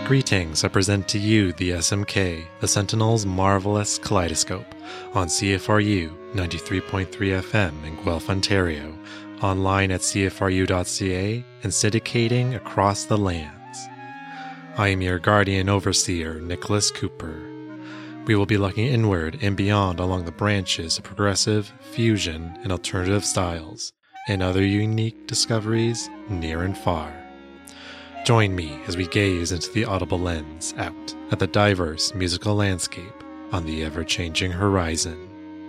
Greetings, I present to you the SMK, the Sentinel's Marvelous Kaleidoscope, on CFRU 93.3 FM in Guelph, Ontario, online at cfru.ca, and syndicating across the lands. I am your guardian overseer, Nicholas Cooper. We will be looking inward and beyond along the branches of progressive, fusion, and alternative styles, and other unique discoveries near and far. Join me as we gaze into the audible lens out at the diverse musical landscape on the ever-changing horizon.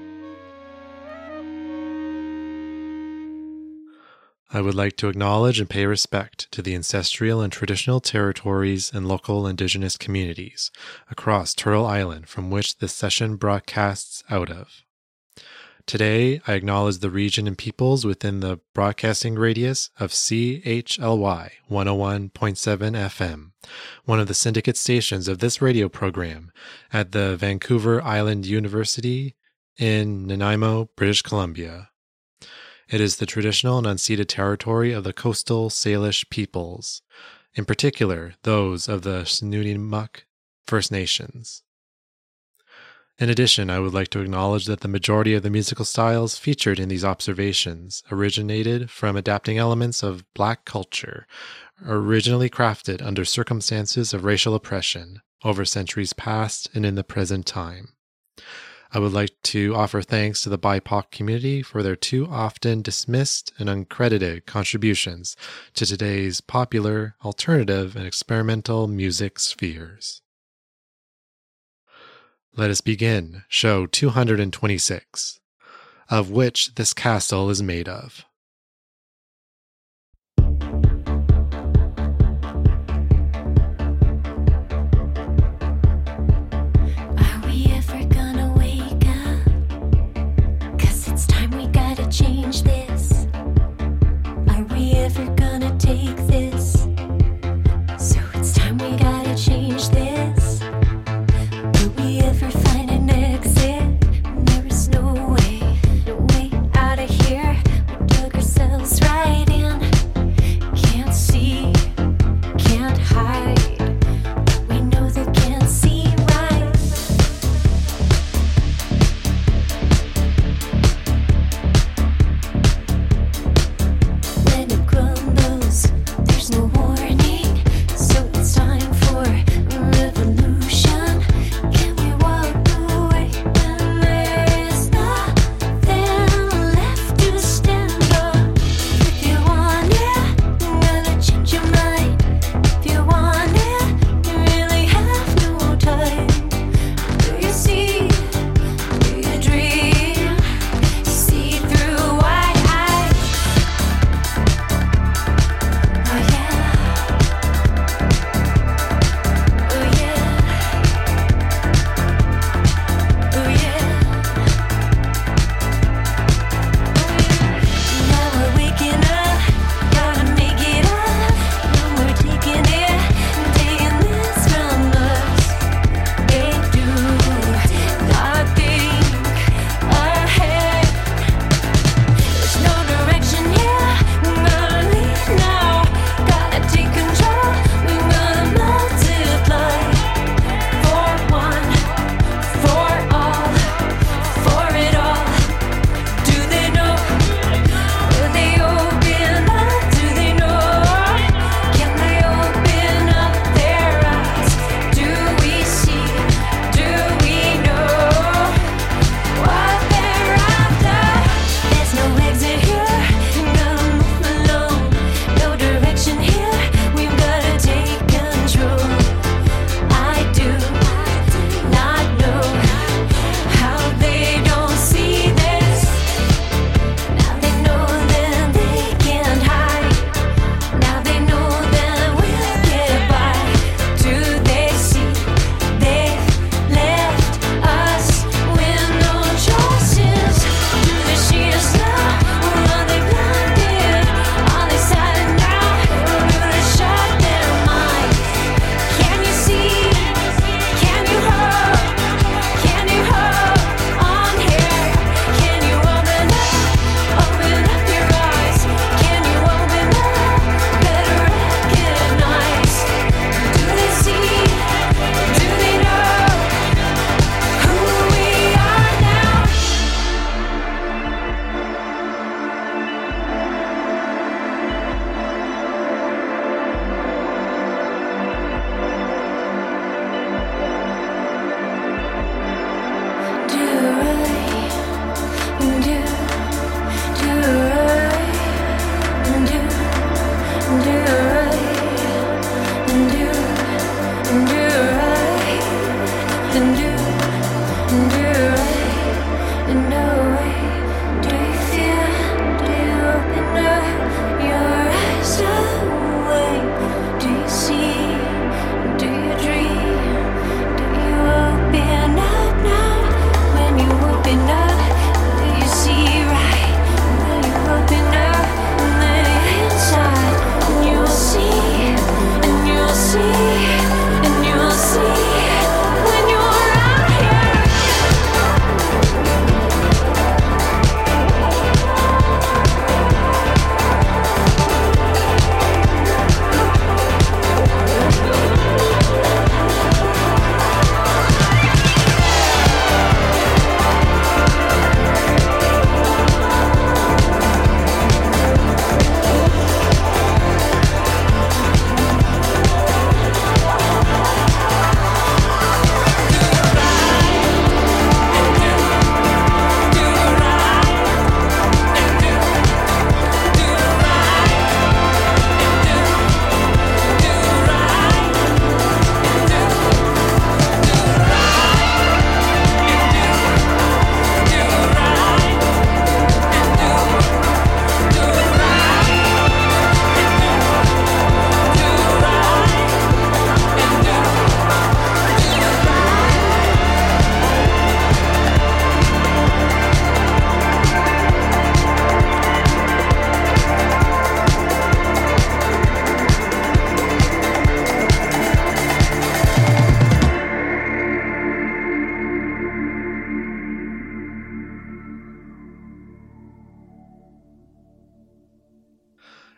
I would like to acknowledge and pay respect to the ancestral and traditional territories and local Indigenous communities across Turtle Island from which this session broadcasts out of. Today, I acknowledge the region and peoples within the broadcasting radius of CHLY 101.7 FM, one of the syndicate stations of this radio program at the Vancouver Island University in Nanaimo, British Columbia. It is the traditional and unceded territory of the coastal Salish peoples, in particular those of the Snuneymuxw First Nations. In addition, I would like to acknowledge that the majority of the musical styles featured in these observations originated from adapting elements of Black culture, originally crafted under circumstances of racial oppression over centuries past and in the present time. I would like to offer thanks to the BIPOC community for their too often dismissed and uncredited contributions to today's popular, alternative, and experimental music spheres. Let us begin show 226, of which this castle is made of. Are we ever gonna wake up? 'Cause it's time we gotta change this. Are we ever gonna take this? So it's time we gotta change this. Will we ever find an exit? There is no way out of here. We're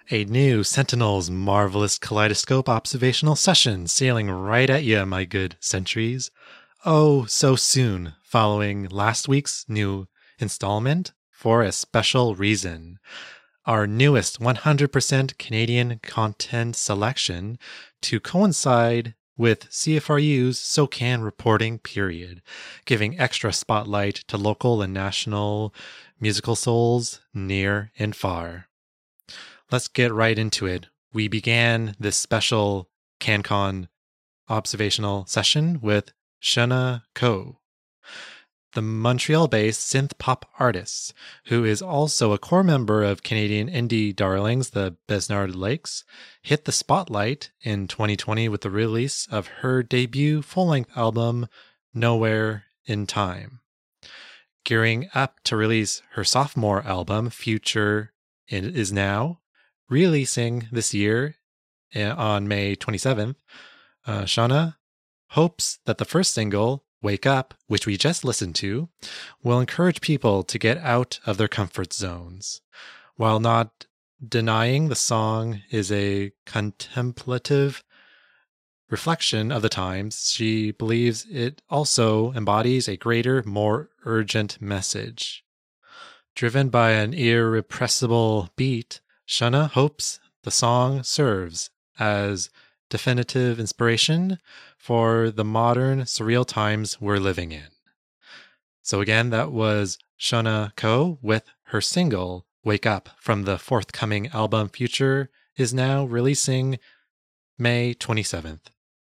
A new Sentinel's marvelous kaleidoscope observational session sailing right at you, my good sentries. Oh, so soon, following last week's new installment for a special reason. Our newest 100% Canadian content selection to coincide with CFRU's SOCAN reporting period, giving extra spotlight to local and national musical souls near and far. Let's get right into it. We began this special CanCon observational session with Shana Ko, the Montreal-based synth pop artist, who is also a core member of Canadian indie darlings, the Besnard Lakes, hit the spotlight in 2020 with the release of her debut full-length album, Nowhere in Time. Gearing up to release her sophomore album, Future Is Now, releasing this year on May 27th, Shana hopes that the first single, Wake Up, which we just listened to, will encourage people to get out of their comfort zones. While not denying the song is a contemplative reflection of the times, she believes it also embodies a greater, more urgent message. Driven by an irrepressible beat, Shana hopes the song serves as definitive inspiration for the modern surreal times we're living in. So again, that was Shana Ko with her single, Wake Up, from the forthcoming album Future Is Now, releasing May 27th.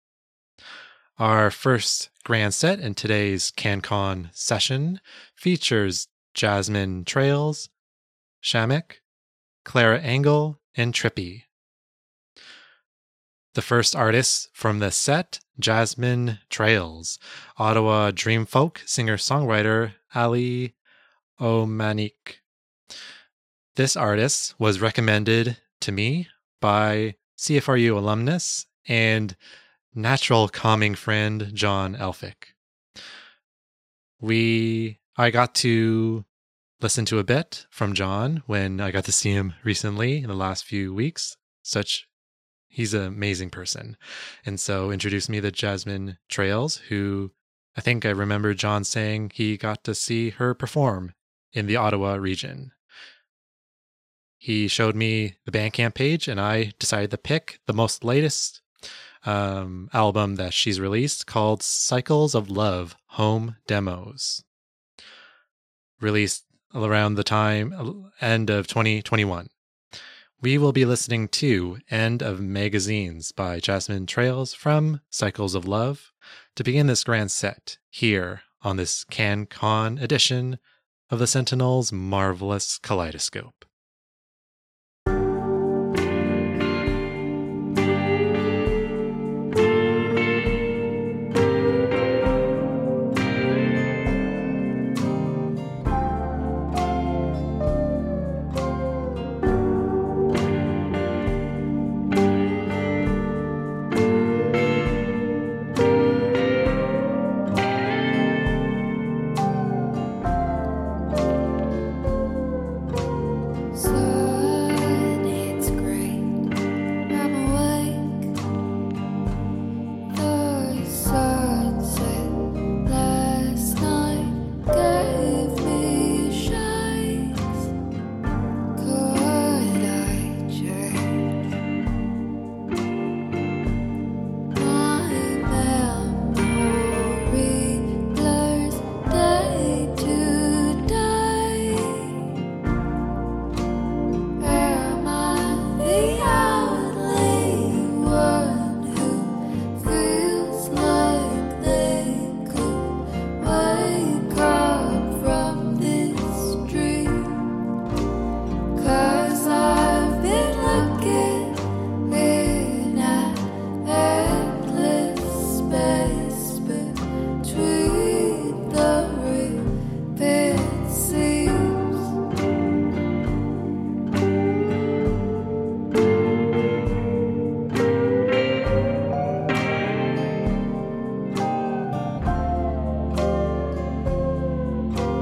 Our first grand set in today's CanCon session features Jasmine Trails, Shamek, Clara Angle, and Trippy. The first artist from the set, Jasmine Trails, Ottawa Dreamfolk singer-songwriter Ali Omanik. This artist was recommended to me by CFRU alumnus and natural calming friend John Elphick. I got to listen to a bit from John when I got to see him recently in the last few weeks. He's an amazing person. And so introduced me to Jasmine Trails, who I think I remember John saying he got to see her perform in the Ottawa region. He showed me the Bandcamp page, and I decided to pick the most latest album that she's released, called Cycles of Love Home Demos, released around the end of 2021. We will be listening to End of Magazines by Jasmine Trails from Cycles of Love to begin this grand set here on this CanCon edition of the Sentinel's marvelous kaleidoscope.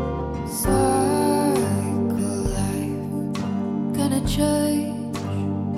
change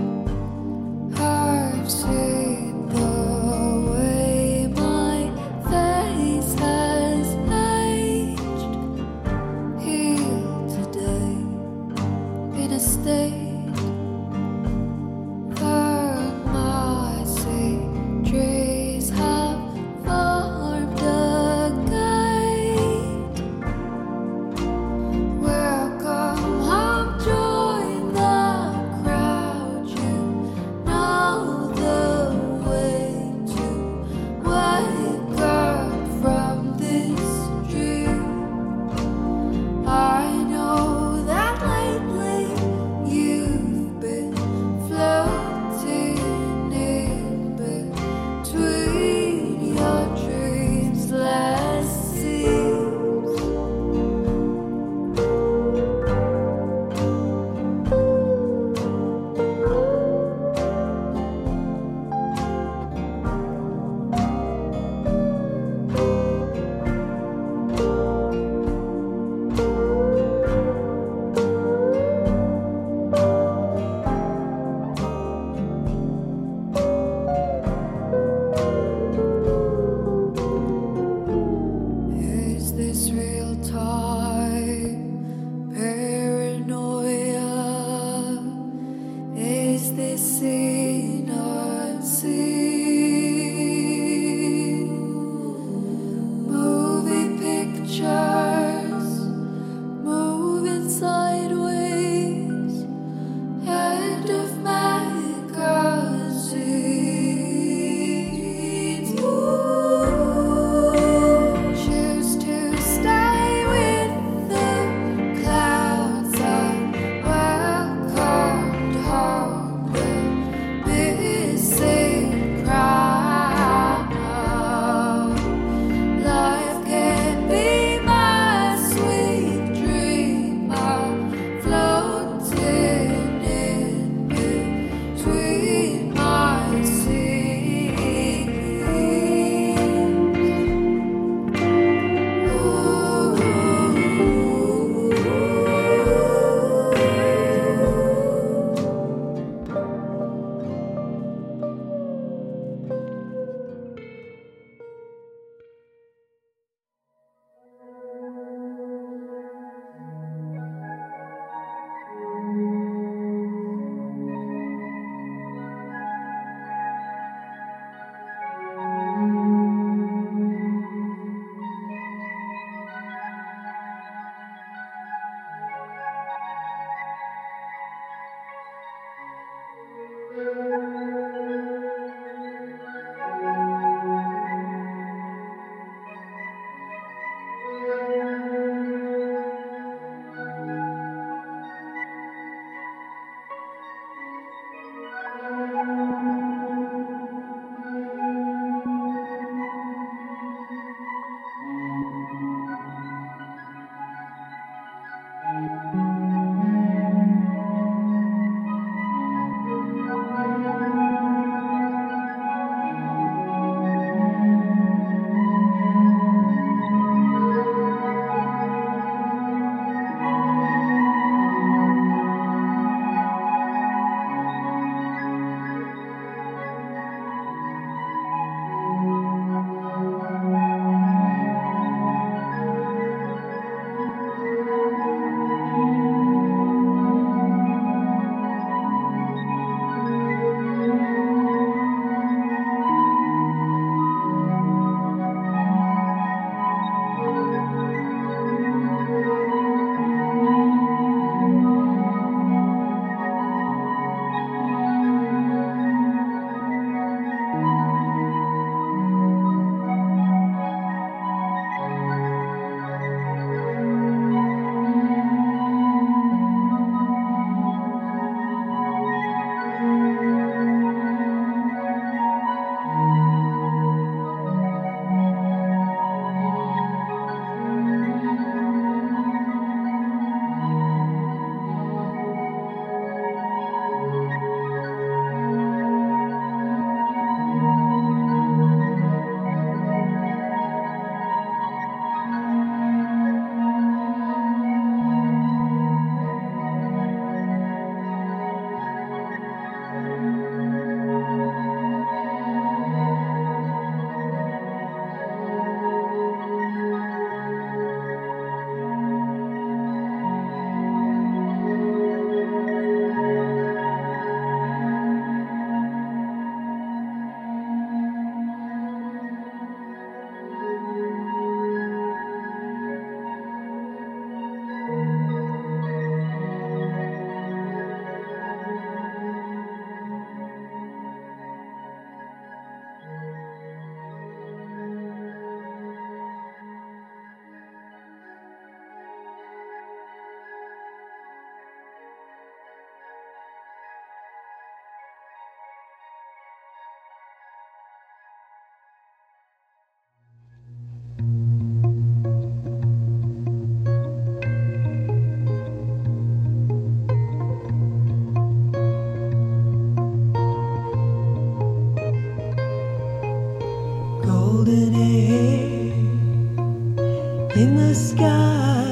sky,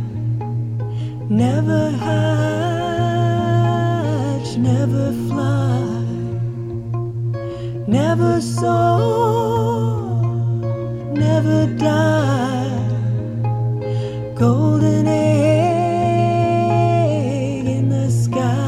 never hatch, never fly, never soar, never die, golden egg in the sky.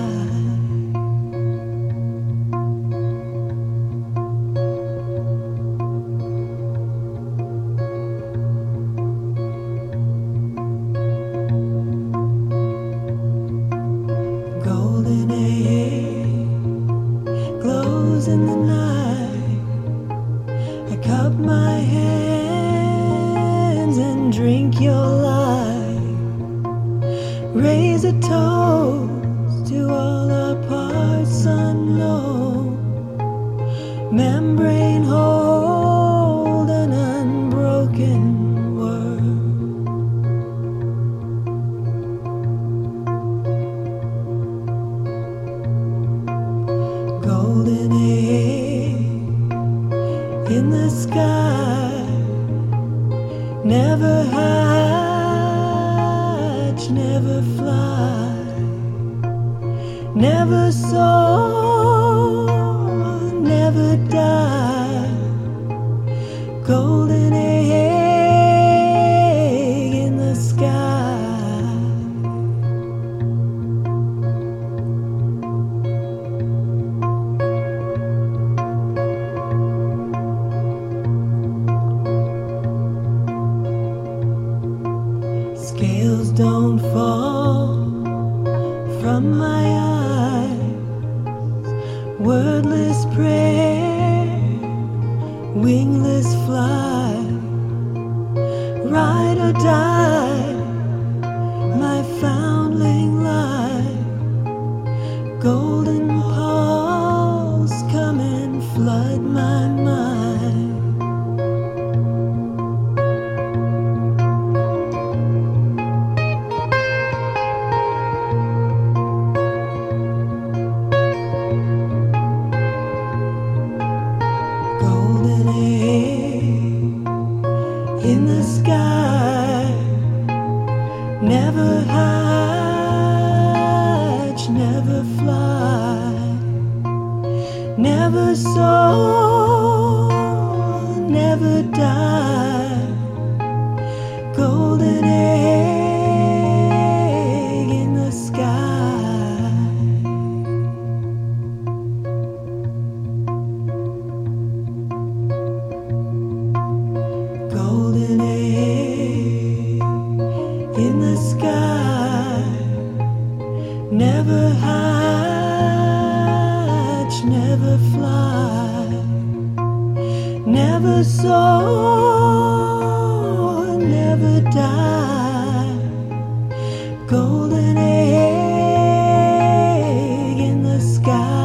Golden egg glows in the night. I cup my hands and drink your light. Raise a toast to all our parts unknown. Membrane hold an unbroken word. Golden egg in the sky, never hatch, never fly, never soar, never die, golden egg in the sky. Scales don't fall from my eyes, wordless prayer, wingless flight, ride or die, my foundling light, golden pulse, come and flood my mind. Golden egg in the sky, never hatch, never fly, never soar, never die, golden egg in the sky. Golden egg in the sky, never hatch, never fly, never soar, never die, golden egg in the sky.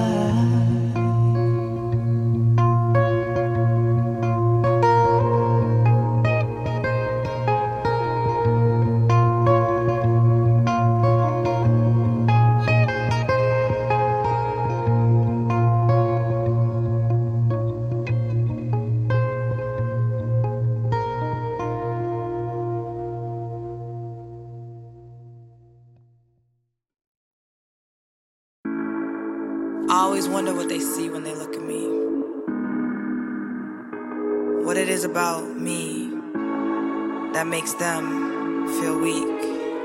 I always wonder what they see when they look at me. What it is about me that makes them feel weak.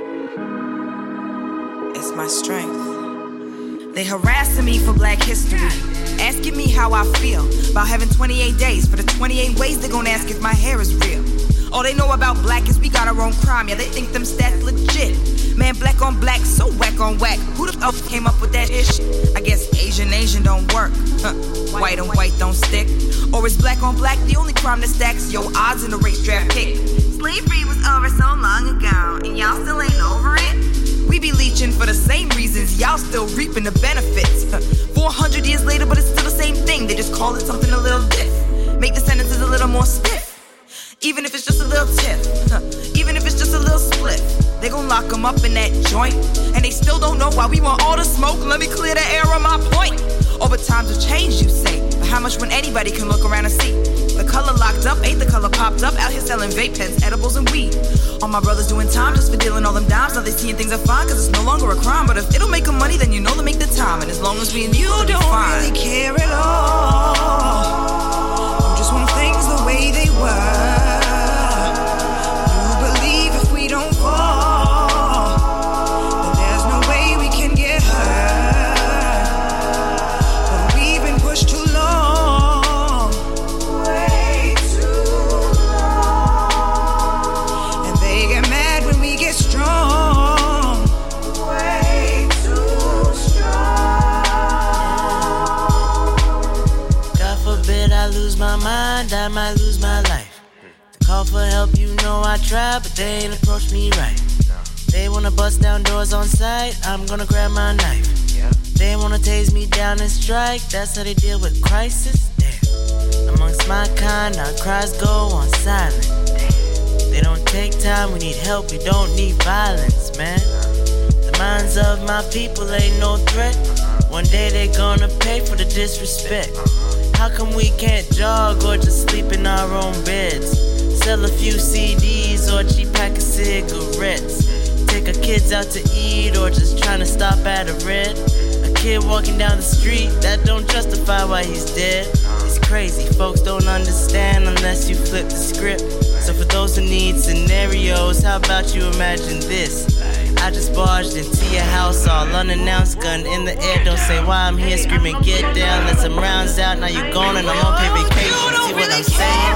It's my strength. They harassing me for Black history, asking me how I feel about having 28 days. For the 28 ways they gon' ask if my hair is real. All they know about Black is we got our own crime. Yeah, they think them stats legit. Man, black on black, so whack on whack. Who the f came up with that shit? I guess Asian don't work. White on white don't stick. Or is black on black the only crime that stacks? Yo, odds in the race draft pick. Slavery was over so long ago, and y'all still ain't over it? We be leeching for the same reasons, y'all still reaping the benefits. 400 years later, but it's still the same thing. They just call it something a little diff. Make the sentences a little more stiff. Even if it's just a little tip, even if it's just a little split, they gon' lock them up in that joint. And they still don't know why we want all the smoke. Let me clear the air on my point. Or but times have changed, you say. But how much when anybody can look around and see? The color locked up, ain't the color popped up. Out here selling vape pens, edibles, and weed. All my brothers doing time just for dealing all them dimes. Now they seeing things are fine, cause it's no longer a crime. But if it'll make them money, then you know they'll make the time. And as long as we and you don't fine. Really care at all. You just want things the way they were. You believe if we don't fall, then there's no way we can get hurt. But we've been pushed too long, way too long. And they get mad when we get strong, way too strong. God forbid I lose my mind, I might lose my life. Call for help, you know I tried, but they ain't approached me right. They wanna bust down doors on sight, I'm gonna grab my knife. They wanna tase me down and strike, that's how they deal with crisis. Damn. Amongst my kind, our cries go on silent. Damn. They don't take time, we need help, we don't need violence, man. The minds of my people ain't no threat. One day they gonna pay for the disrespect. How come we can't jog or just sleep in our own beds? Sell a few CDs or a cheap pack of cigarettes. Take our kids out to eat or just trying to stop at a red. A kid walking down the street, that don't justify why he's dead. It's crazy, folks don't understand unless you flip the script. So for those who need scenarios, how about you imagine this? I just barged into your house all unannounced, gun in the air, don't say why I'm here screaming get down. Let some rounds out, now you gone and I'm on pay vacation. See what I'm saying?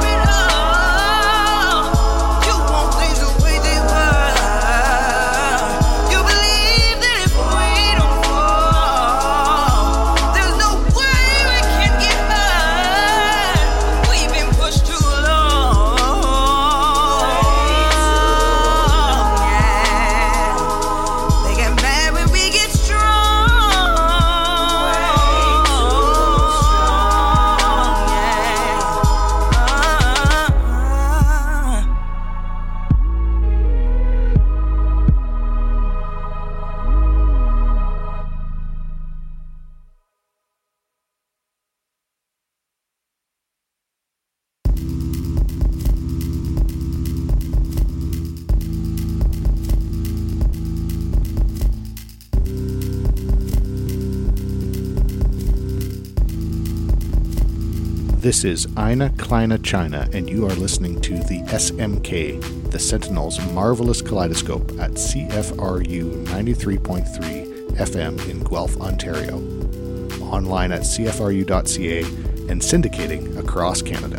This is Ina Kleine China, and you are listening to the SMK, the Sentinel's Marvelous Kaleidoscope at CFRU 93.3 FM in Guelph, Ontario. Online at cfru.ca and syndicating across Canada.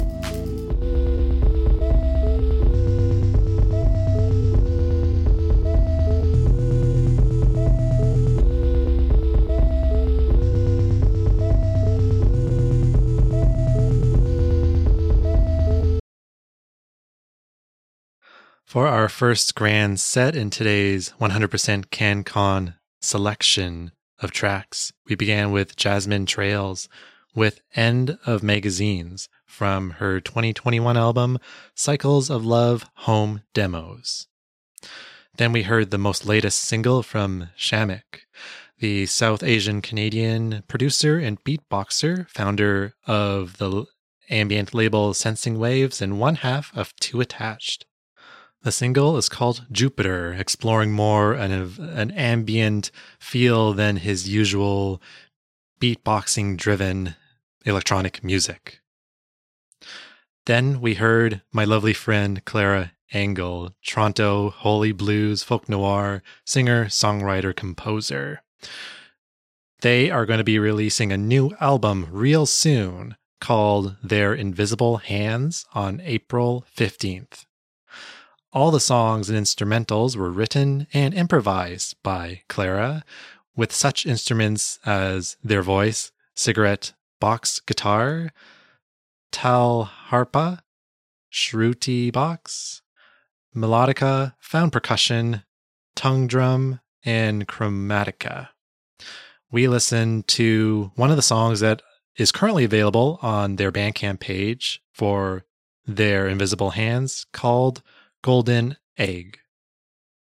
For our first grand set in today's 100% CanCon selection of tracks, we began with Jasmine Trails with End of Magazines from her 2021 album Cycles of Love Home Demos. Then we heard the most latest single from Shamek, the South Asian Canadian producer and beatboxer, founder of the ambient label Sensing Waves and one half of Too Attached. The single is called Jupiter, exploring more an ambient feel than his usual beatboxing-driven electronic music. Then we heard my lovely friend Clara Angle, Toronto Holy Blues folk noir singer, songwriter, composer. They are going to be releasing a new album real soon called Their Invisible Hands on April 15th. All the songs and instrumentals were written and improvised by Clara, with such instruments as their voice, cigarette box guitar, tal harpa, shruti box, melodica, found percussion, tongue drum, and chromatica. We listened to one of the songs that is currently available on their Bandcamp page for Their Invisible Hands, called Golden Egg.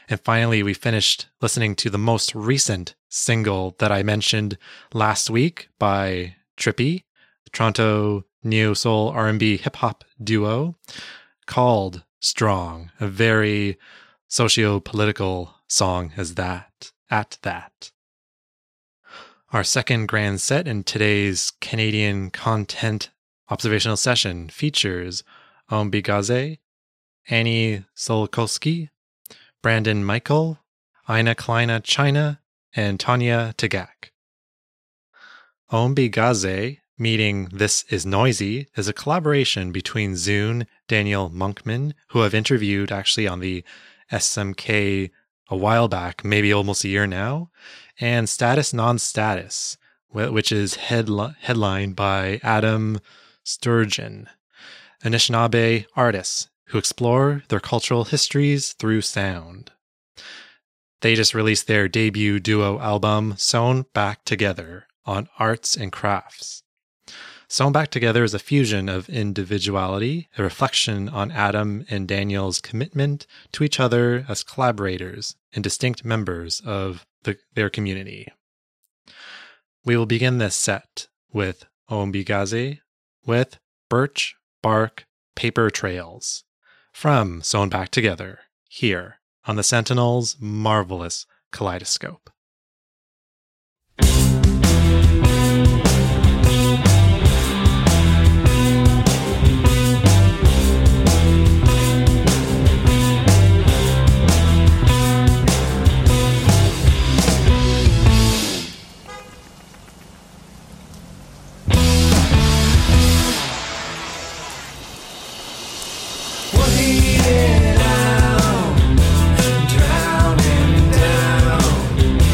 And finally, we finished listening to the most recent single that I mentioned last week by Trippy, the Toronto neo-soul R&B hip-hop duo, called Strong, a very socio-political song at that. Our second grand set in today's Canadian content observational session features Ombigaze, Annie Solkowski, Brandon Michael, Ina Kleina China, and Tanya Tagak. Ombigaze, meeting This Is Noisy, is a collaboration between Zune, Daniel Monkman, who I've interviewed actually on the SMK a while back, maybe almost a year now, and Status Non-Status, which is headlined by Adam Sturgeon, Anishinaabe artists who explore their cultural histories through sound. They just released their debut duo album, Sewn Back Together, on Arts and Crafts. Sewn Back Together is a fusion of individuality, a reflection on Adam and Daniel's commitment to each other as collaborators and distinct members of their community. We will begin this set with Ombigaze with Birch Bark Paper Trails from Sewn Back Together, here on the Sentinel's Marvelous Kaleidoscope. Drowning down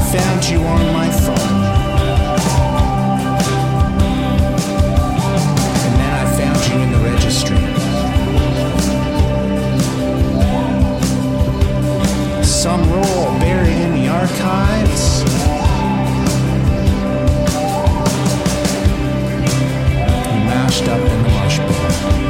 found you on my phone. And then I found you in the registry. Some role buried in the archives. You mashed up in the mush bin.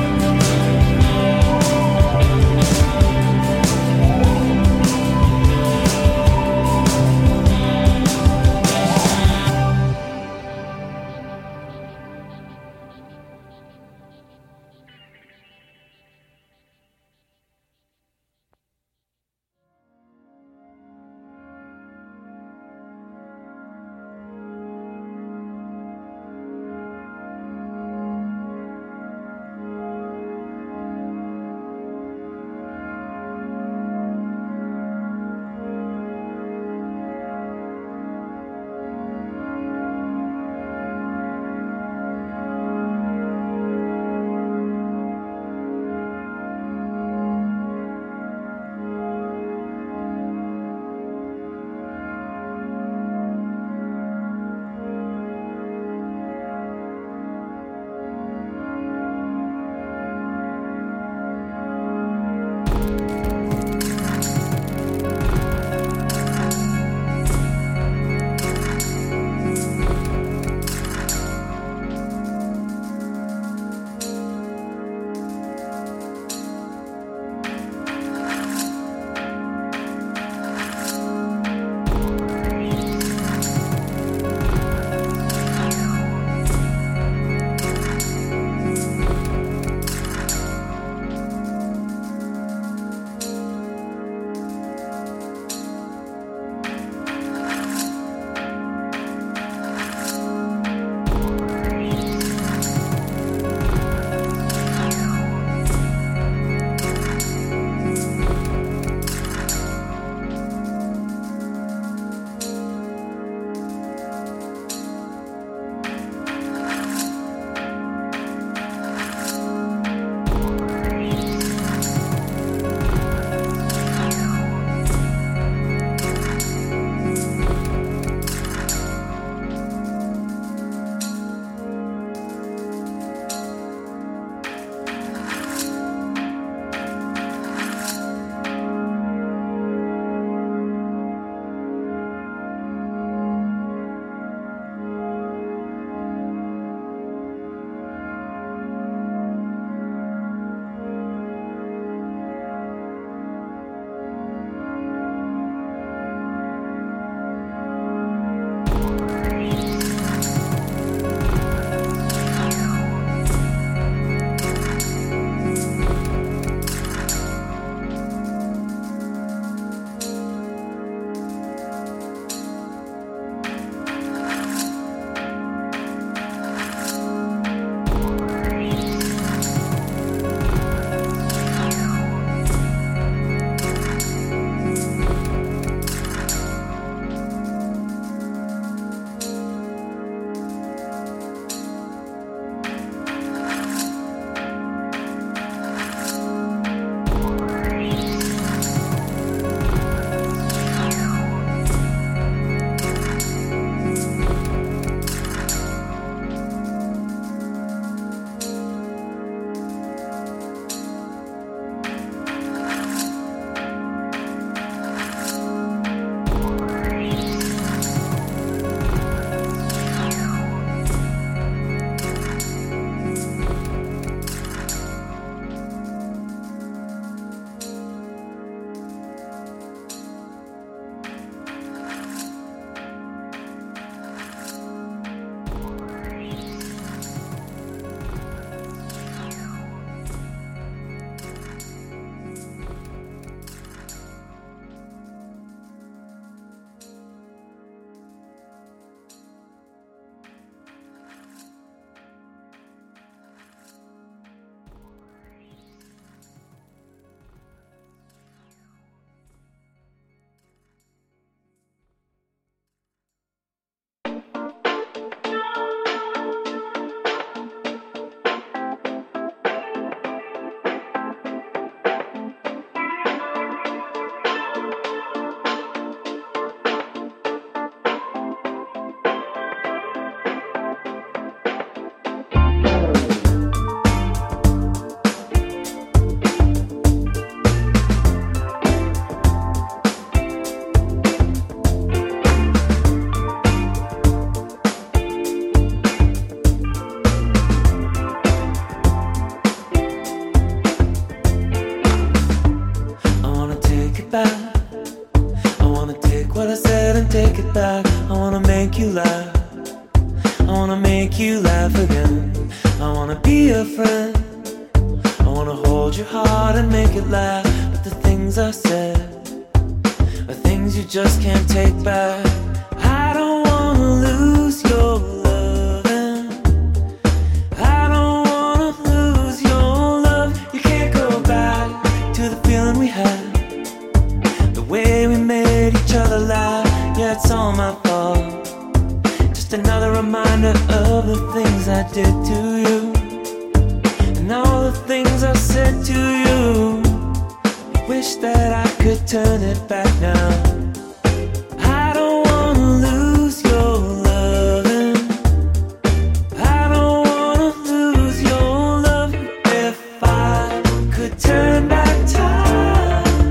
what I said and take it back. I wanna make you laugh. I wanna make you laugh again. I wanna be a friend. I wanna hold your heart and make it laugh. But the things I said are things you just can't take back. I don't wanna lose your loving. I don't wanna lose your love. You can't go back to the feeling we had, the way we made each other laugh. Yeah, it's all my fault. Just another reminder of the things I did to you, and all the things I said to you. Wish that I could turn it back now. I don't wanna lose your loving. I don't wanna lose your love. If I could turn back time,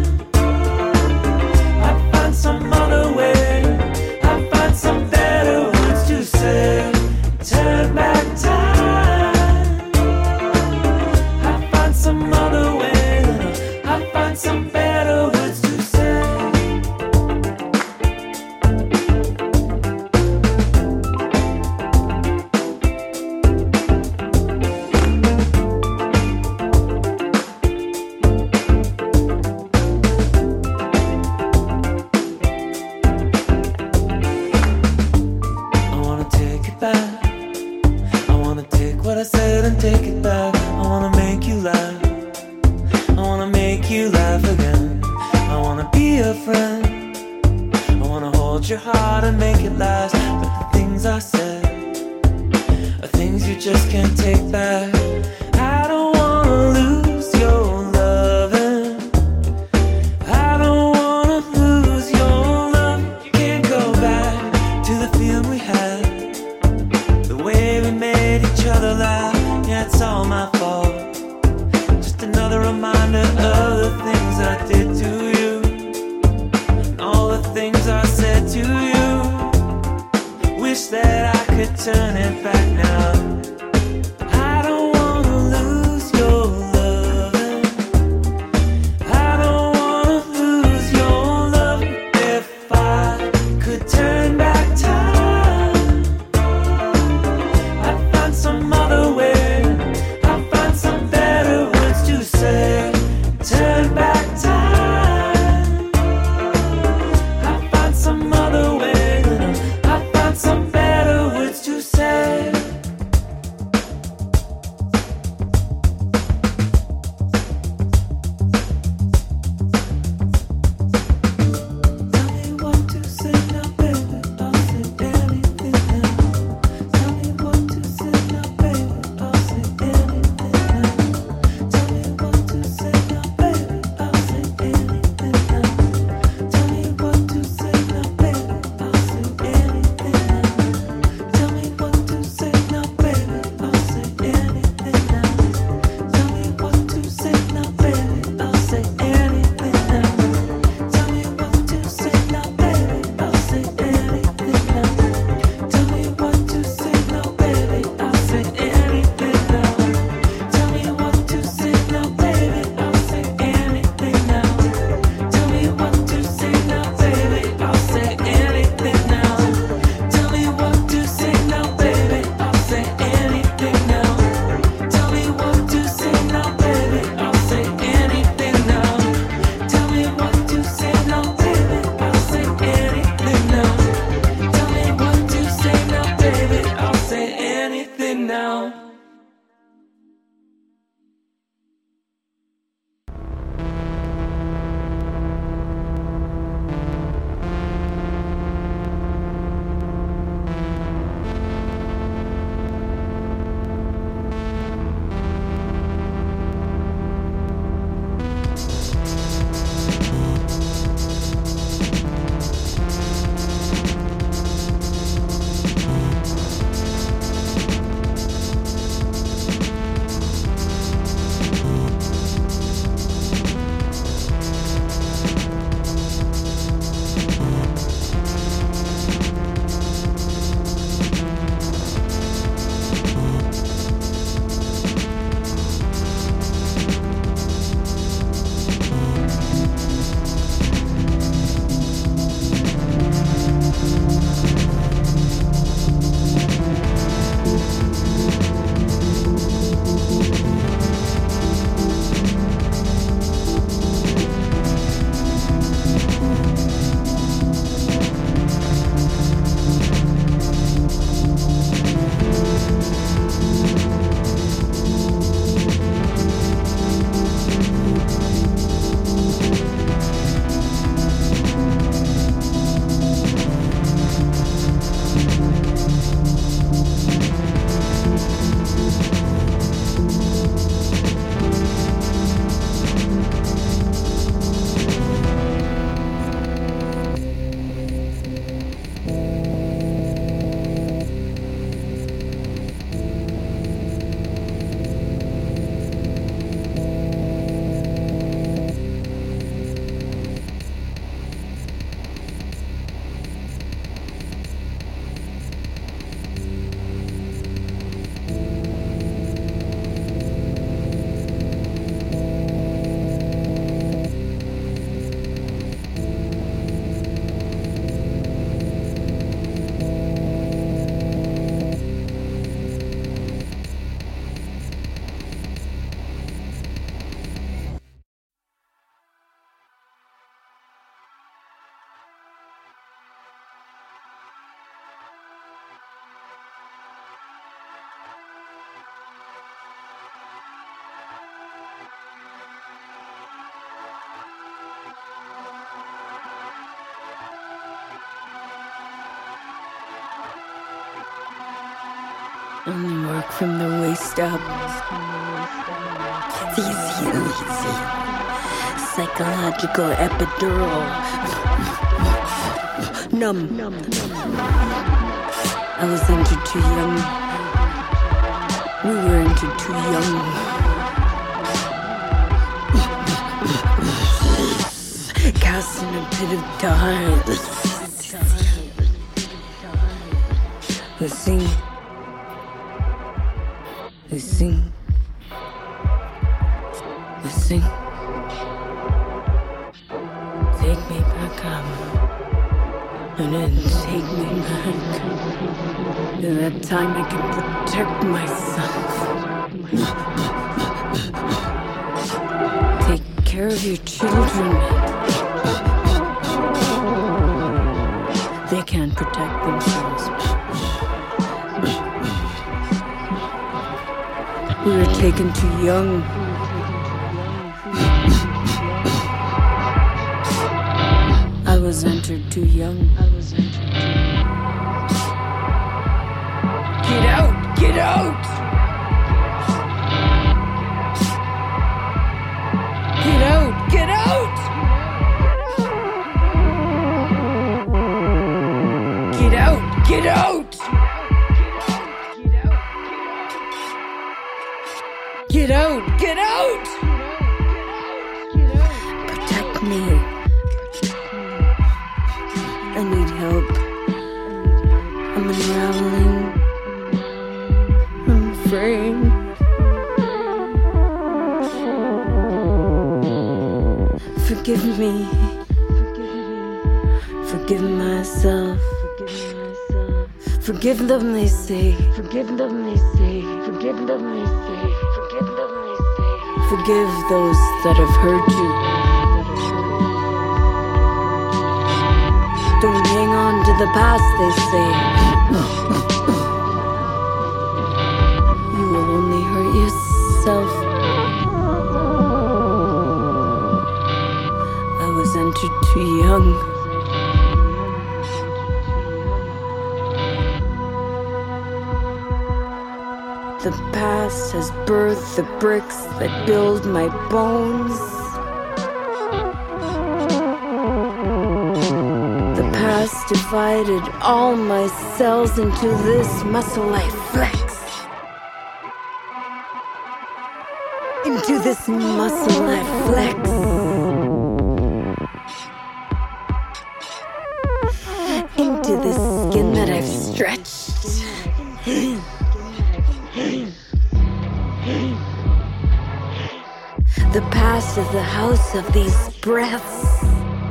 I'd find some other way. I'd find some better words to say. Turn back time, I'd find some other way. I'd find some better words to say. I wanna take it back. I wanna take what I said and take it back. I wanna make you laugh. I wanna make you laugh again. I wanna be a friend. I wanna hold your heart and make it last. But the things I said are things you just can't take back. I don't wanna lose your loving. I don't wanna lose your love. You can't go back to the feeling we had, the way we made each other laugh. Yeah, it's all my fault. Just another reminder of the things I did to you, and all the things I said to you. Wish that I could turn it back now. I don't wanna lose your loving. I don't wanna lose your love. If I could turn back time, I'd find some other way. I'd find some better words to say. Turn back time, I'd find some other way. I'd find some better words to say. Only work from the waist up. It's easy. Psychological epidural. Numb. I was entered too young. We were entered too young. Cast in a pit of dark. We sing. We sing. We sing. Take me back up. And then take me back. To that time I can protect myself. Take care of your children. They can't protect themselves. We were taken too young. I was entered too young. Get out! Get out! Get out! Get out! Get out! Get out! Get out! Get out! Protect me. I need help. I'm unraveling. I'm afraid. Forgive me. Forgive myself. Forgive them, they say. Forgive them, they say. Forgive them, they say. Forgive them, they say. Forgive those that have hurt you. Don't hang on to the past, they say. You will only hurt yourself. I was entered too young. The past has birthed the bricks that build my bones. The past divided all my cells into this muscle I flex. Into this muscle I flex. Into this skin that I've stretched. The past is the house of these breaths.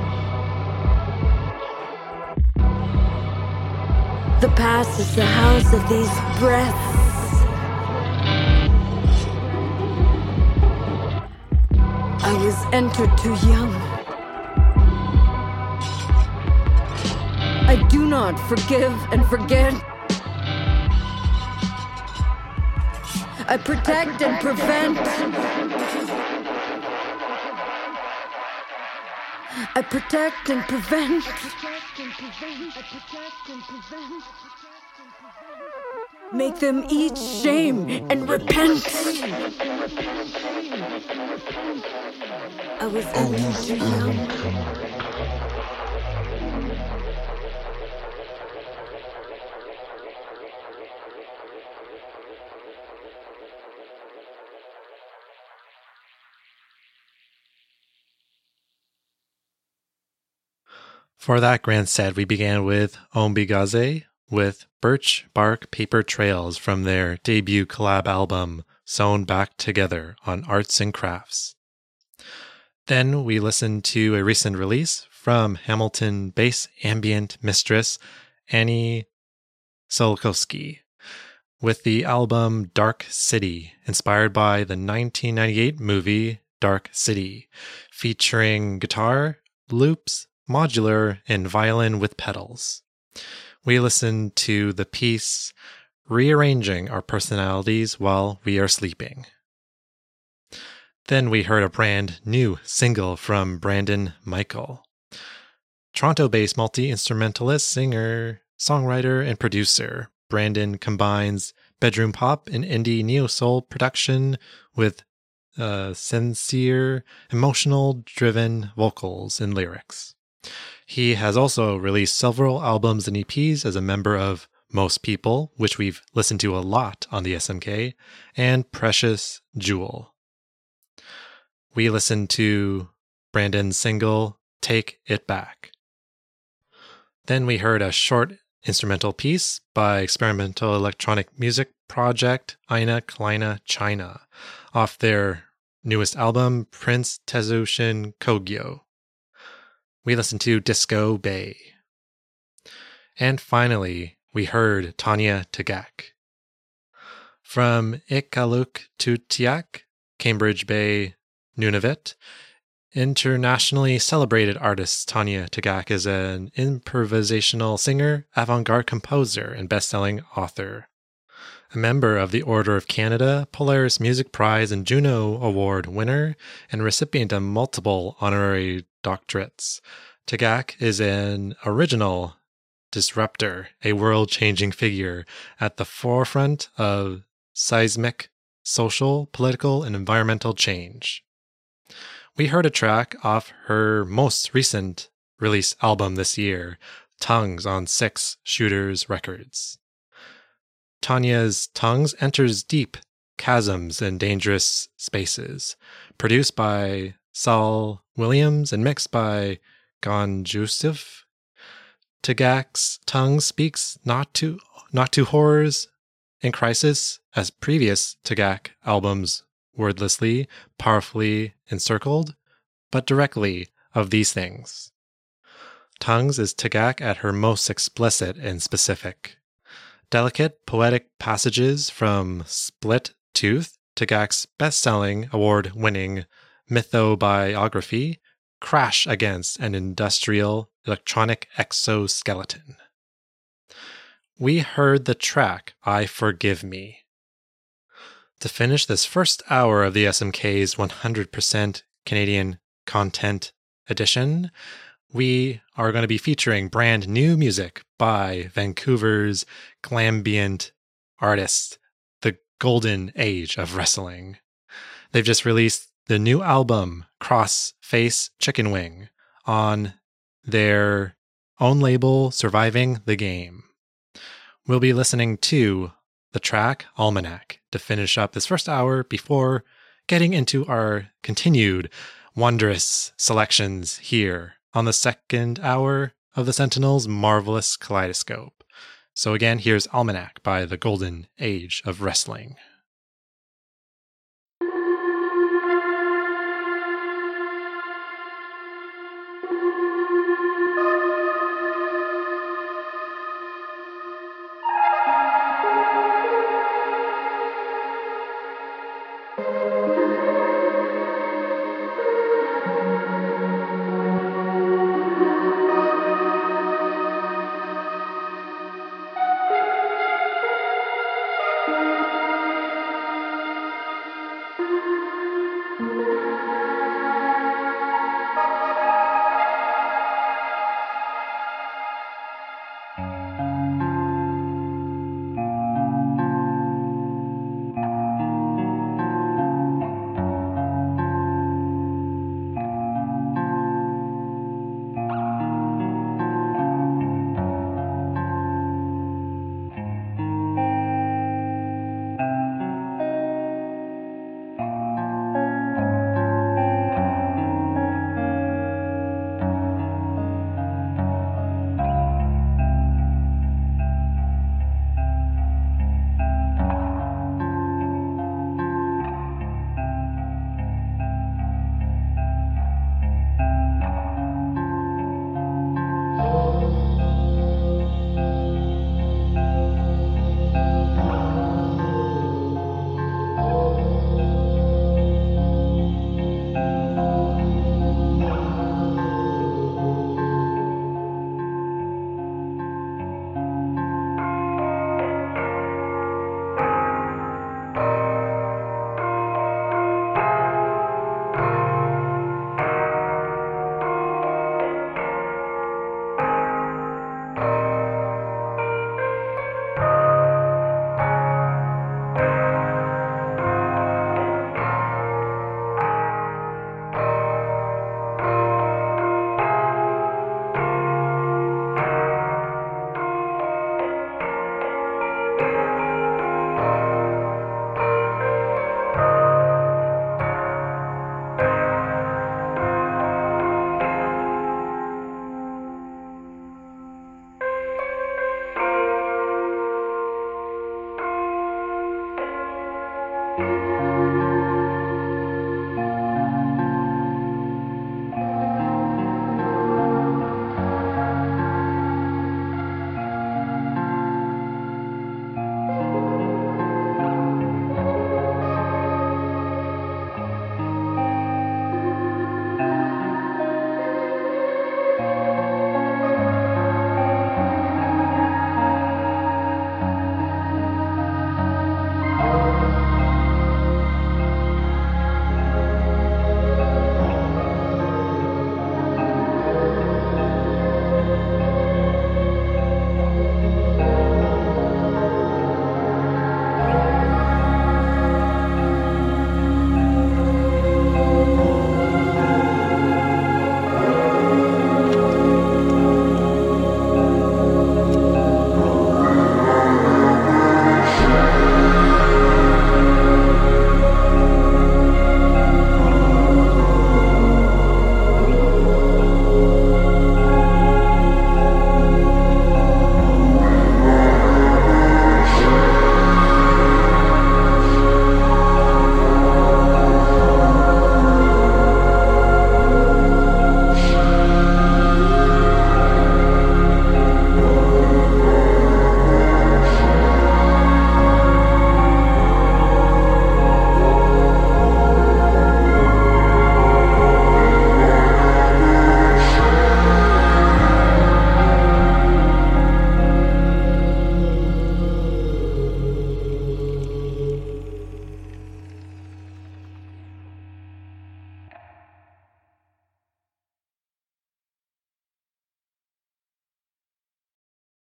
The past is the house of these breaths. I was entered too young. I do not forgive and forget. I protect and prevent. I protect and prevent. Make them eat shame and repent. I was entered too young. For that grand set, we began with Ombigaze with Birch Bark Paper Trails from their debut collab album, Sewn Back Together on Arts and Crafts. Then we listened to a recent release from Hamilton bass ambient mistress Annie Solkowski with the album Dark City, inspired by the 1998 movie Dark City, featuring guitar, loops, modular, and violin with pedals. We listened to the piece Rearranging Our Personalities While We Are Sleeping. Then we heard a brand new single from Brandon Michael, Toronto-based multi-instrumentalist, singer, songwriter, and producer. Brandon combines bedroom pop and indie neo-soul production with sincere, emotional-driven vocals and lyrics. He has also released several albums and EPs as a member of Most People, which we've listened to a lot on the SMK, and Precious Jewel. We listened to Brandon's single, Take It Back. Then we heard a short instrumental piece by experimental electronic music project Eine Kleine China off their newest album, Prince Tezushin Kogyo. We listened to Disco Bay. And finally, we heard Tanya Tagaq. From Iqaluit Tutiak, Cambridge Bay, Nunavut, internationally celebrated artist Tanya Tagaq is an improvisational singer, avant-garde composer, and best-selling author. A member of the Order of Canada, Polaris Music Prize and Juno Award winner, and recipient of multiple honorary doctorates, Tagaq is an original disruptor, a world-changing figure at the forefront of seismic social, political, and environmental change. We heard a track off her most recent release album this year, Tongues, on Six Shooters Records. Tanya's Tongues enters deep chasms and dangerous spaces, produced by Saul Williams and mixed by Gon Joseph. Tagaq's Tongues speaks not to horrors and crisis as previous Tagaq albums wordlessly, powerfully encircled, but directly of these things. Tongues is Tagaq at her most explicit and specific. Delicate, poetic passages from Split Tooth, Tagaq's best-selling, award-winning mythobiography, crash against an industrial electronic exoskeleton. We heard the track I Forgive Me. To finish this first hour of the SMK's 100% Canadian content edition, we are going to be featuring brand new music by Vancouver's glambient artist, the Golden Age of Wrestling. They've just released the new album, Cross-Face Chicken Wing, on their own label, Surviving the Game. We'll be listening to the track Almanac to finish up this first hour before getting into our continued wondrous selections here on the second hour of the Sentinel's Marvelous Kaleidoscope. So again, here's Almanac by the Golden Age of Wrestling.